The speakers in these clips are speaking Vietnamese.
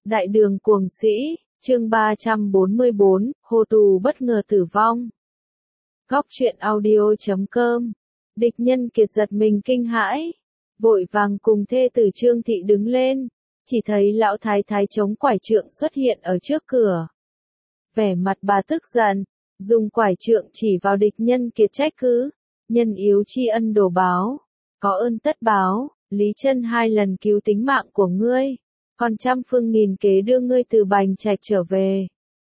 Đại đường cuồng sĩ, chương 344, hồ tù bất ngờ tử vong. Góc truyện audio.com. Địch Nhân Kiệt giật mình kinh hãi, vội vàng cùng thê tử Trương Thị đứng lên, chỉ thấy lão thái thái chống quải trượng xuất hiện ở trước cửa. Vẻ mặt bà tức giận, dùng quải trượng chỉ vào Địch Nhân Kiệt trách cứ, nhân yếu tri ân đồ báo, có ơn tất báo, Lý Chân 2 lần cứu tính mạng của ngươi, còn trăm phương nghìn kế đưa ngươi từ Bành Trạch trở về.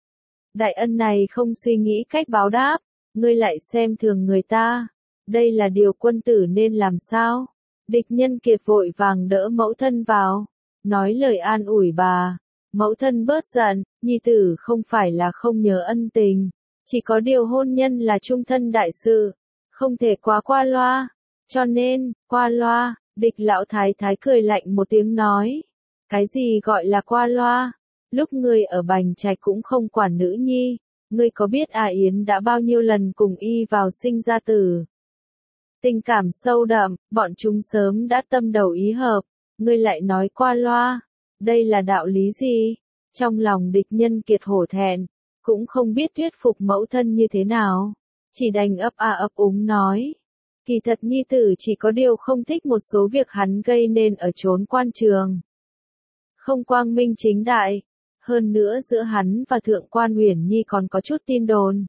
Đại ân này không suy nghĩ cách báo đáp, ngươi lại xem thường người ta, đây là điều quân tử nên làm sao? Địch Nhân Kiệt vội vàng đỡ mẫu thân vào, nói lời an ủi bà. Mẫu thân bớt giận, nhi tử không phải là không nhớ ân tình, chỉ có điều hôn nhân là chung thân đại sự, không thể quá qua loa, cho nên, qua loa. Địch lão thái thái cười lạnh một tiếng nói, cái gì gọi là qua loa, lúc ngươi ở Bành Trạch cũng không quản nữ nhi, ngươi có biết A Yến đã bao nhiêu lần cùng y vào sinh ra tử. Tình cảm sâu đậm, bọn chúng sớm đã tâm đầu ý hợp, ngươi lại nói qua loa, đây là đạo lý gì? Trong lòng Địch Nhân Kiệt hổ thẹn, cũng không biết thuyết phục mẫu thân như thế nào, chỉ đành ấp a ấp úng nói. Kỳ thật nhi tử chỉ có điều không thích một số việc hắn gây nên ở chốn quan trường. Không quang minh chính đại, hơn nữa giữa hắn và Thượng quan Uyển Nhi còn có chút tin đồn.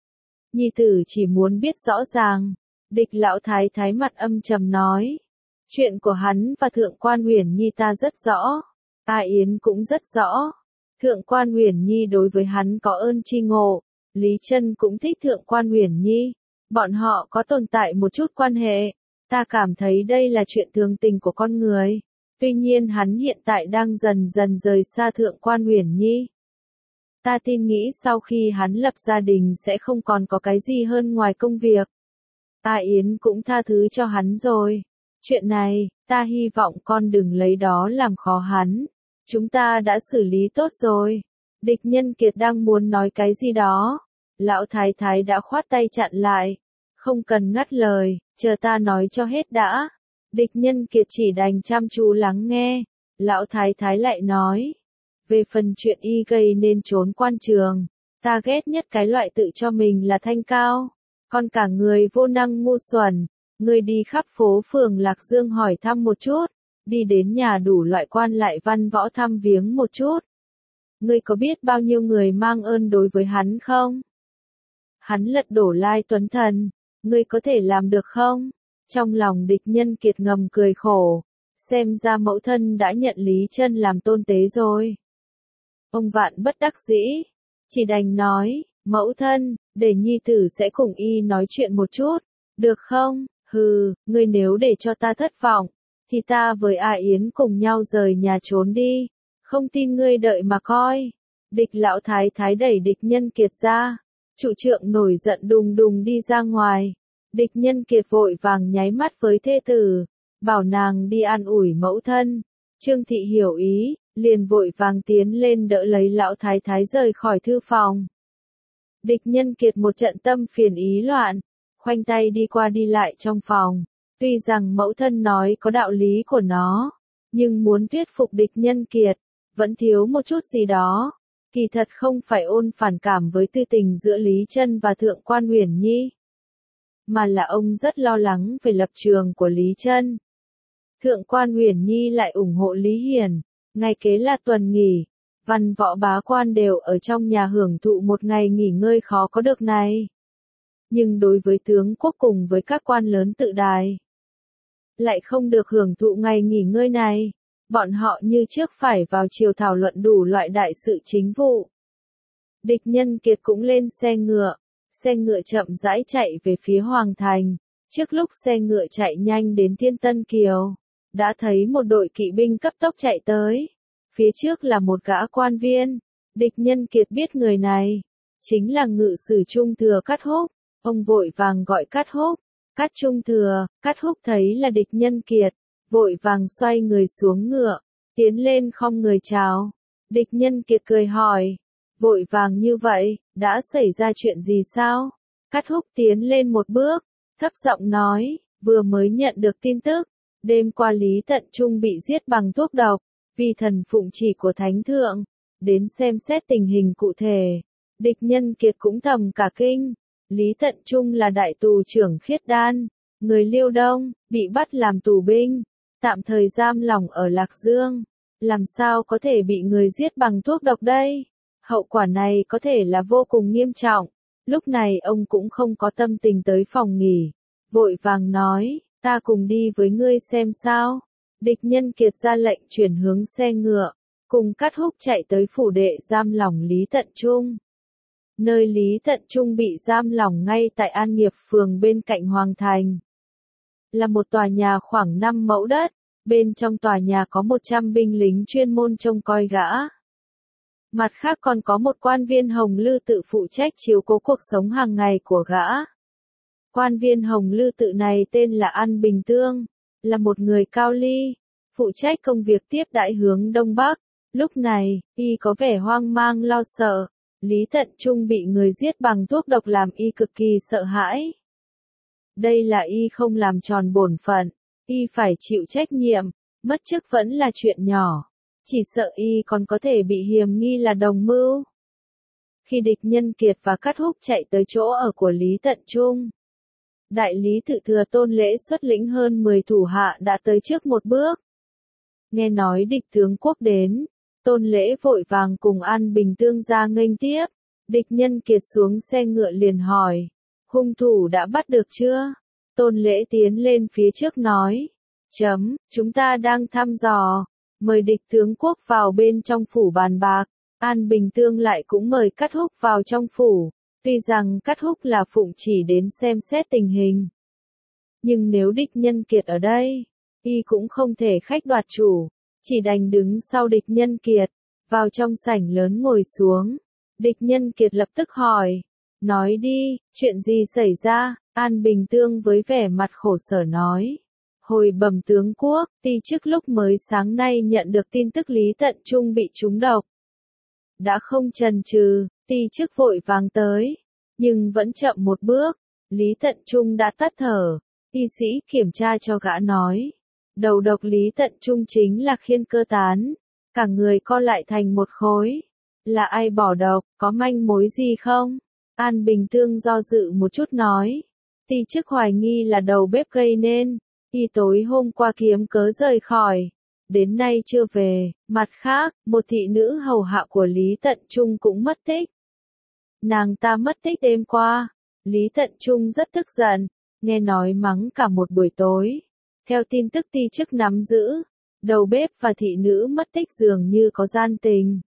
Nhi tử chỉ muốn biết rõ ràng, Địch lão thái thái mặt âm trầm nói. Chuyện của hắn và Thượng quan Uyển Nhi ta rất rõ, A Yến cũng rất rõ. Thượng quan Uyển Nhi đối với hắn có ơn tri ngộ, Lý Chân cũng thích Thượng quan Uyển Nhi. Bọn họ có tồn tại một chút quan hệ, ta cảm thấy đây là chuyện thường tình của con người. Tuy nhiên hắn hiện tại đang dần dần rời xa Thượng quan Uyển Nhi. Ta tin nghĩ sau khi hắn lập gia đình sẽ không còn có cái gì hơn ngoài công việc. A Yến cũng tha thứ cho hắn rồi. Chuyện này, ta hy vọng con đừng lấy đó làm khó hắn. Chúng ta đã xử lý tốt rồi. Địch Nhân Kiệt đang muốn nói cái gì đó. Lão thái thái đã khoát tay chặn lại. Không cần ngắt lời, chờ ta nói cho hết đã. Địch Nhân Kiệt chỉ đành chăm chú lắng nghe. Lão thái thái lại nói. Về phần chuyện y gây nên trốn quan trường, ta ghét nhất cái loại tự cho mình là thanh cao. Còn cả người vô năng ngu xuẩn, người đi khắp phố phường Lạc Dương hỏi thăm một chút, đi đến nhà đủ loại quan lại văn võ thăm viếng một chút. Ngươi có biết bao nhiêu người mang ơn đối với hắn không? Hắn lật đổ Lai Tuấn Thần, ngươi có thể làm được không? Trong lòng Địch Nhân Kiệt ngầm cười khổ, xem ra mẫu thân đã nhận Lý Chân làm tôn tế rồi. Ông Vạn bất đắc dĩ, chỉ đành nói, mẫu thân, để nhi tử sẽ cùng y nói chuyện một chút, được không? Hừ, ngươi nếu để cho ta thất vọng, thì ta với A Yến cùng nhau rời nhà trốn đi, không tin ngươi đợi mà coi. Địch lão thái thái đẩy Địch Nhân Kiệt ra, trụ trượng nổi giận đùng đùng đi ra ngoài. Địch Nhân Kiệt vội vàng nháy mắt với thê tử, bảo nàng đi an ủi mẫu thân. Trương Thị hiểu ý, liền vội vàng tiến lên đỡ lấy lão thái thái rời khỏi thư phòng. Địch Nhân Kiệt một trận tâm phiền ý loạn, khoanh tay đi qua đi lại trong phòng. Tuy rằng mẫu thân nói có đạo lý của nó, nhưng muốn thuyết phục Địch Nhân Kiệt, vẫn thiếu một chút gì đó. Kỳ thật không phải ôn phản cảm với tư tình giữa Lý Chân và Thượng quan Uyển Nhi, mà là ông rất lo lắng về lập trường của Lý Chân. Thượng quan Uyển Nhi lại ủng hộ Lý Hiển, ngày kế là tuần nghỉ, văn võ bá quan đều ở trong nhà hưởng thụ một ngày nghỉ ngơi khó có được này. Nhưng đối với tướng quốc cùng với các quan lớn tự đài, lại không được hưởng thụ ngày nghỉ ngơi này. Bọn họ như trước phải vào chiều thảo luận đủ loại đại sự chính vụ. Địch Nhân Kiệt cũng lên xe ngựa chậm rãi chạy về phía Hoàng Thành. Trước lúc xe ngựa chạy nhanh đến Thiên Tân Kiều, đã thấy một đội kỵ binh cấp tốc chạy tới. Phía trước là một gã quan viên. Địch Nhân Kiệt biết người này chính là ngự sử Trung Thừa Cát Húc. Ông vội vàng gọi Cát Húc. Cát Trung Thừa. Cát Húc thấy là Địch Nhân Kiệt, vội vàng xoay người xuống ngựa, tiến lên không người chào. Địch Nhân Kiệt cười hỏi, vội vàng như vậy, đã xảy ra chuyện gì sao? Cát Húc tiến lên một bước, thấp giọng nói, vừa mới nhận được tin tức, đêm qua Lý Tận Trung bị giết bằng thuốc độc, vì thần phụng chỉ của Thánh Thượng, đến xem xét tình hình cụ thể. Địch Nhân Kiệt cũng thầm cả kinh, Lý Tận Trung là đại tù trưởng Khiết Đan, người Liêu Đông, bị bắt làm tù binh, tạm thời giam lỏng ở Lạc Dương, làm sao có thể bị người giết bằng thuốc độc đây? Hậu quả này có thể là vô cùng nghiêm trọng. Lúc này ông cũng không có tâm tình tới phòng nghỉ, vội vàng nói, ta cùng đi với ngươi xem sao. Địch Nhân Kiệt ra lệnh chuyển hướng xe ngựa, cùng Cát Húc chạy tới phủ đệ giam lỏng Lý Tận Trung. Nơi Lý Tận Trung bị giam lỏng ngay tại An Nghiệp phường bên cạnh Hoàng Thành. Là một tòa nhà khoảng 5 mẫu đất, bên trong tòa nhà có 100 binh lính chuyên môn trông coi gã. Mặt khác còn có một quan viên Hồng Lư Tự phụ trách chiếu cố cuộc sống hàng ngày của gã. Quan viên Hồng Lư Tự này tên là An Bình Tương, là một người cao ly, phụ trách công việc tiếp đãi hướng Đông Bắc. Lúc này, y có vẻ hoang mang lo sợ, Lý Tận Trung bị người giết bằng thuốc độc làm y cực kỳ sợ hãi. Đây là y không làm tròn bổn phận, y phải chịu trách nhiệm, mất chức vẫn là chuyện nhỏ, chỉ sợ y còn có thể bị hiềm nghi là đồng mưu. Khi Địch Nhân Kiệt và Cát Húc chạy tới chỗ ở của Lý Tận Trung, đại lý tự thừa Tôn Lễ xuất lĩnh hơn 10 thủ hạ đã tới trước một bước. Nghe nói địch tướng quốc đến, Tôn Lễ vội vàng cùng An Bình Tương ra nghênh tiếp. Địch Nhân Kiệt xuống xe ngựa liền hỏi, hung thủ đã bắt được chưa? Tôn Lễ tiến lên phía trước nói, chúng ta đang thăm dò, mời địch tướng quốc vào bên trong phủ bàn bạc. An Bình Tương lại cũng mời Cát Húc vào trong phủ, tuy rằng Cát Húc là phụng chỉ đến xem xét tình hình. Nhưng nếu Địch Nhân Kiệt ở đây, y cũng không thể khách đoạt chủ, chỉ đành đứng sau Địch Nhân Kiệt, vào trong sảnh lớn ngồi xuống. Địch Nhân Kiệt lập tức hỏi, nói đi, chuyện gì xảy ra? An Bình Tương với vẻ mặt khổ sở nói, hồi bẩm tướng quốc, ti chức lúc mới sáng nay nhận được tin tức Lý Tận Trung bị trúng độc. Đã không chần chừ, ti chức vội vàng tới, nhưng vẫn chậm một bước, Lý Tận Trung đã tắt thở. Y sĩ kiểm tra cho gã nói, đầu độc Lý Tận Trung chính là khiên cơ tán, cả người co lại thành một khối. Là ai bỏ độc, có manh mối gì không? An Bình Tương do dự một chút nói, ti chức hoài nghi là đầu bếp gây nên, y tối hôm qua kiếm cớ rời khỏi, đến nay chưa về. Mặt khác, một thị nữ hầu hạ của Lý Tận Trung cũng mất tích. Nàng ta mất tích đêm qua. Lý Tận Trung rất tức giận, nghe nói mắng cả một buổi tối. Theo tin tức ti chức nắm giữ, đầu bếp và thị nữ mất tích dường như có gian tình.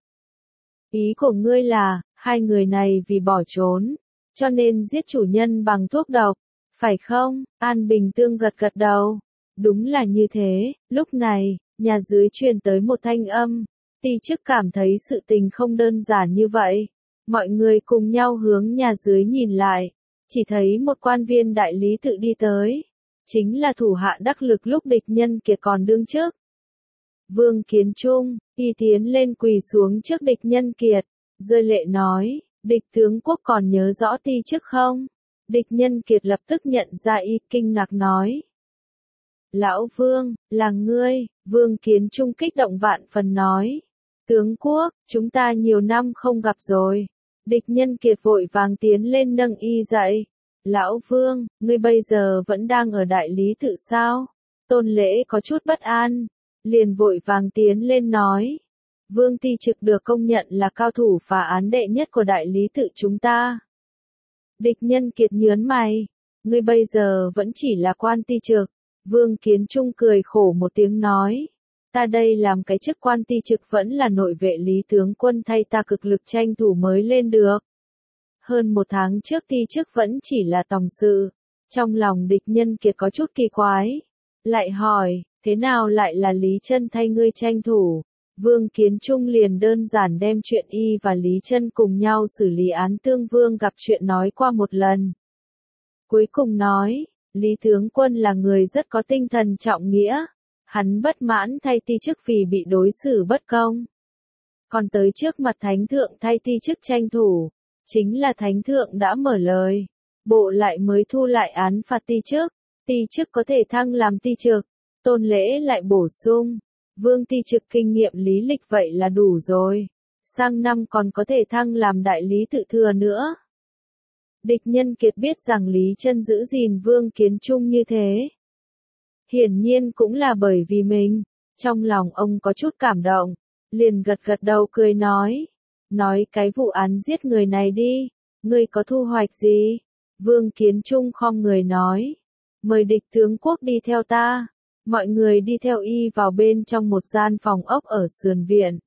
Ý của ngươi là, hai người này vì bỏ trốn, cho nên giết chủ nhân bằng thuốc độc, phải không? An Bình Tương gật gật đầu. Đúng là như thế. Lúc này, nhà dưới truyền tới một thanh âm. Ti chức cảm thấy sự tình không đơn giản như vậy. Mọi người cùng nhau hướng nhà dưới nhìn lại, chỉ thấy một quan viên đại lý tự đi tới. Chính là thủ hạ đắc lực lúc Địch Nhân Kiệt còn đương chức. Vương Kiến Trung, y tiến lên quỳ xuống trước Địch Nhân Kiệt, rơi lệ nói, địch tướng quốc còn nhớ rõ ti chức không? Địch Nhân Kiệt lập tức nhận ra y, kinh ngạc nói. Lão Vương, là ngươi. Vương Kiến Trung kích động vạn phần nói. Tướng quốc, chúng ta nhiều năm không gặp rồi. Địch Nhân Kiệt vội vàng tiến lên nâng y dậy. Lão Vương, ngươi bây giờ vẫn đang ở đại lý tự sao? Tôn Lễ có chút bất an, liền vội vàng tiến lên nói. Vương Ti Trực được công nhận là cao thủ phá án đệ nhất của đại lý tự chúng ta. Địch Nhân Kiệt nhớn mày, ngươi bây giờ vẫn chỉ là quan ti trực. Vương Kiến Trung cười khổ một tiếng nói, ta đây làm cái chức quan ti trực vẫn là nội vệ Lý tướng quân thay ta cực lực tranh thủ mới lên được. Hơn một tháng trước ti chức vẫn chỉ là tòng sự. Trong lòng Địch Nhân Kiệt có chút kỳ quái, lại hỏi, thế nào lại là Lý Chân thay ngươi tranh thủ? Vương Kiến Trung liền đơn giản đem chuyện y và Lý Chân cùng nhau xử lý án Tương Vương gặp chuyện nói qua một lần. Cuối cùng nói, Lý tướng quân là người rất có tinh thần trọng nghĩa, hắn bất mãn thay ti chức vì bị đối xử bất công. Còn tới trước mặt Thánh Thượng thay ti chức tranh thủ, chính là Thánh Thượng đã mở lời, bộ lại mới thu lại án phạt ti chức có thể thăng làm ti trực. Tôn Lễ lại bổ sung, Vương Ti Trực kinh nghiệm lý lịch vậy là đủ rồi. Sang năm còn có thể thăng làm đại lý tự thừa nữa. Địch Nhân Kiệt biết rằng Lý Chân giữ gìn Vương Kiến Trung như thế. Hiển nhiên cũng là bởi vì mình. Trong lòng ông có chút cảm động. Liền gật gật đầu cười nói. Nói cái vụ án giết người này đi. Ngươi có thu hoạch gì? Vương Kiến Trung khom người nói. Mời địch tướng quốc đi theo ta. Mọi người đi theo y vào bên trong một gian phòng ốc ở sườn viện.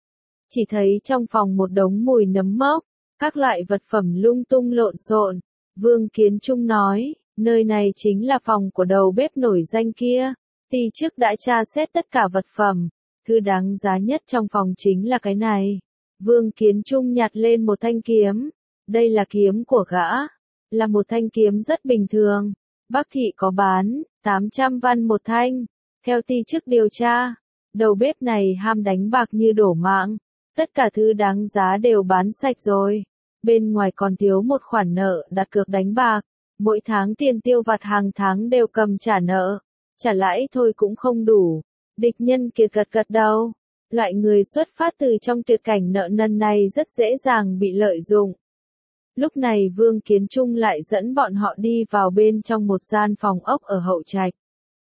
Chỉ thấy trong phòng một đống mùi nấm mốc, các loại vật phẩm lung tung lộn xộn. Vương Kiến Trung nói, nơi này chính là phòng của đầu bếp nổi danh kia. Ti trước đã tra xét tất cả vật phẩm, thứ đáng giá nhất trong phòng chính là cái này. Vương Kiến Trung nhặt lên một thanh kiếm. Đây là kiếm của gã, là một thanh kiếm rất bình thường. Bắc thị có bán, 800 văn một thanh. Theo ti chức điều tra, đầu bếp này ham đánh bạc như đổ mạng. Tất cả thứ đáng giá đều bán sạch rồi. Bên ngoài còn thiếu một khoản nợ đặt cược đánh bạc. Mỗi tháng tiền tiêu vặt hàng tháng đều cầm trả nợ. Trả lãi thôi cũng không đủ. Địch Nhân Kiệt gật gật đầu. Loại người xuất phát từ trong tuyệt cảnh nợ nần này rất dễ dàng bị lợi dụng. Lúc này Vương Kiến Trung lại dẫn bọn họ đi vào bên trong một gian phòng ốc ở hậu trạch.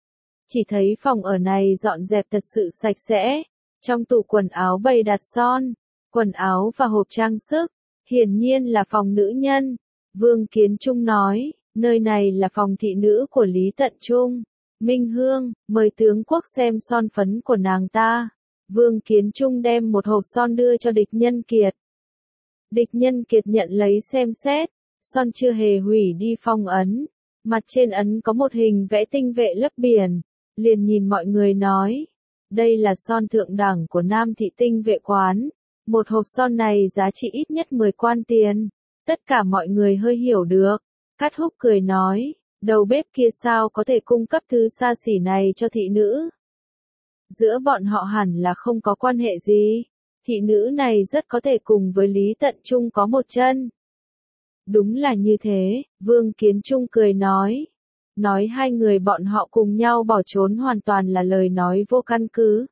Chỉ thấy phòng ở này dọn dẹp thật sự sạch sẽ. Trong tủ quần áo bày đặt son, quần áo và hộp trang sức. Hiển nhiên là phòng nữ nhân. Vương Kiến Trung nói, nơi này là phòng thị nữ của Lý Tận Trung. Minh Hương, mời tướng quốc xem son phấn của nàng ta. Vương Kiến Trung đem một hộp son đưa cho Địch Nhân Kiệt. Địch Nhân Kiệt nhận lấy xem xét, son chưa hề hủy đi phong ấn. Mặt trên ấn có một hình vẽ tinh vệ lấp biển. Liền nhìn mọi người nói, đây là son thượng đẳng của Nam Thị Tinh Vệ Quán. Một hộp son này giá trị ít nhất 10 quan tiền. Tất cả mọi người hơi hiểu được. Cát Húc cười nói, đầu bếp kia sao có thể cung cấp thứ xa xỉ này cho thị nữ? Giữa bọn họ hẳn là không có quan hệ gì. Thị nữ này rất có thể cùng với Lý Tận Trung có một chân. Đúng là như thế, Vương Kiến Trung cười nói. Nói hai người bọn họ cùng nhau bỏ trốn hoàn toàn là lời nói vô căn cứ.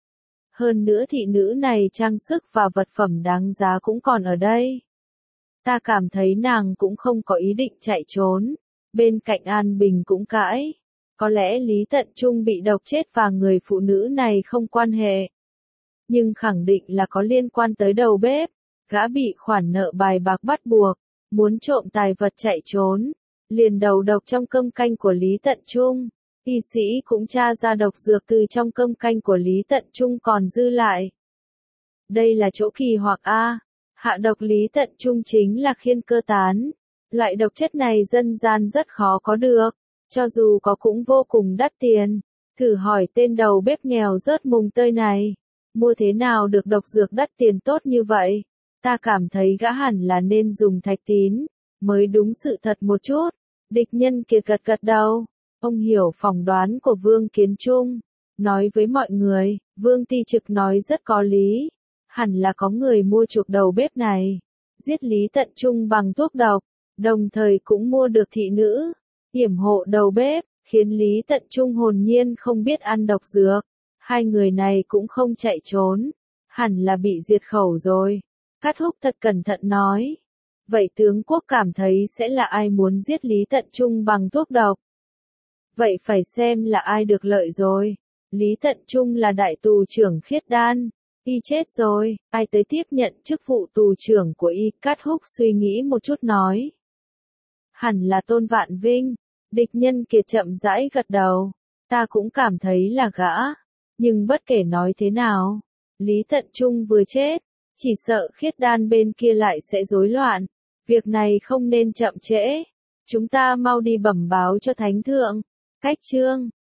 Hơn nữa thị nữ này trang sức và vật phẩm đáng giá cũng còn ở đây. Ta cảm thấy nàng cũng không có ý định chạy trốn. Bên cạnh An Bình cũng cãi. Có lẽ Lý Tận Trung bị độc chết và người phụ nữ này không quan hệ. Nhưng khẳng định là có liên quan tới đầu bếp. Gã bị khoản nợ bài bạc bắt buộc. Muốn trộm tài vật chạy trốn. Liền đầu độc trong cơm canh của Lý Tận Trung. Y sĩ cũng tra ra độc dược từ trong cơm canh của Lý Tận Trung còn dư lại. Đây là chỗ kỳ hoặc A. Hạ độc Lý Tận Trung chính là khiên cơ tán. Loại độc chất này dân gian rất khó có được. Cho dù có cũng vô cùng đắt tiền. Thử hỏi tên đầu bếp nghèo rớt mùng tơi này. Mua thế nào được độc dược đắt tiền tốt như vậy? Ta cảm thấy gã hẳn là nên dùng thạch tín. Mới đúng sự thật một chút. Địch Nhân Kiệt gật gật đầu. Ông hiểu phỏng đoán của Vương Kiến Trung. Nói với mọi người, Vương Ti Trực nói rất có lý. Hẳn là có người mua chuộc đầu bếp này. Giết Lý Tận Trung bằng thuốc độc. Đồng thời cũng mua được thị nữ. Yểm hộ đầu bếp, khiến Lý Tận Trung hồn nhiên không biết ăn độc dược. Hai người này cũng không chạy trốn. Hẳn là bị diệt khẩu rồi. Cát Húc thật cẩn thận nói. Vậy tướng quốc cảm thấy sẽ là ai muốn giết Lý Tận Trung bằng thuốc độc? Vậy phải xem là ai được lợi rồi. Lý Tận Trung là đại tù trưởng Khiết Đan. Y chết rồi, ai tới tiếp nhận chức vụ tù trưởng của Y? Cát Húc suy nghĩ một chút nói. Hẳn là Tôn Vạn Vinh. Địch Nhân Kiệt chậm rãi gật đầu. Ta cũng cảm thấy là gã. Nhưng bất kể nói thế nào, Lý Tận Trung vừa chết, chỉ sợ Khiết Đan bên kia lại sẽ rối loạn. Việc này không nên chậm trễ. Chúng ta mau đi bẩm báo cho Thánh Thượng. Cách chương